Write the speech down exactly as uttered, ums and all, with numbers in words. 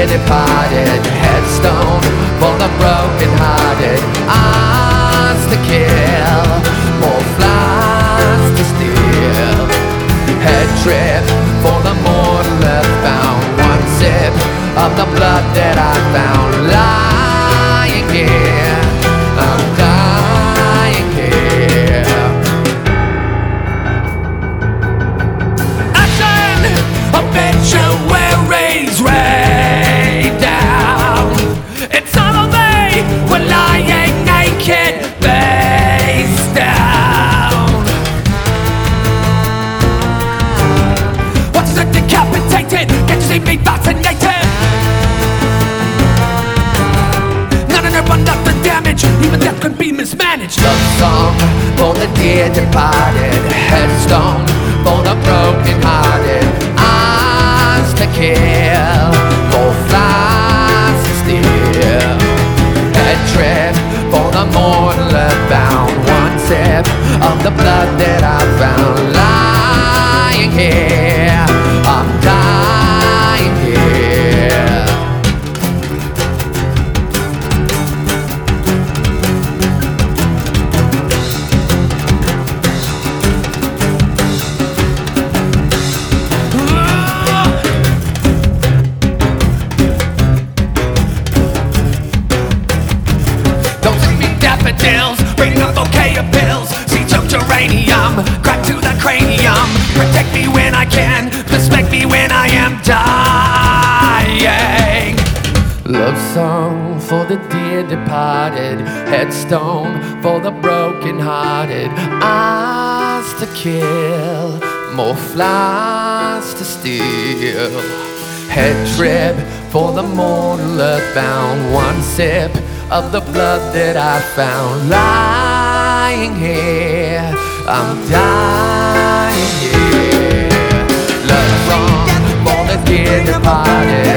dear departed, headstone for the broken-hearted, eyes to kill, more flies to steal, head trip for the mortal earthbound, one sip of the blood that I found lying here. I'm dying here. Action! Obituaries rain down. It's all of me. We're lying naked, face down. What's it decapitated? Can't you see me fascinated? None of them enough the damage. Even death could be mismanaged. Love song for the dear departed, headstone for the broken-hearted, eyes to kill, more flies to steal, head trip for the mortal earthbound, one sip of the blood that I found lying here. I'm dying here. Don't sing me daffodils, bring a bouquet of pills, see choke geranium, crack to the cranium, protect me when I can, respect me when I am dying. Love song for the dear departed, headstone for the broken-hearted, eyes to kill, more flies to steal, head trip for the mortal earthbound, one sip of the blood that I found lying here. I'm dying here. Love song for the dear departed,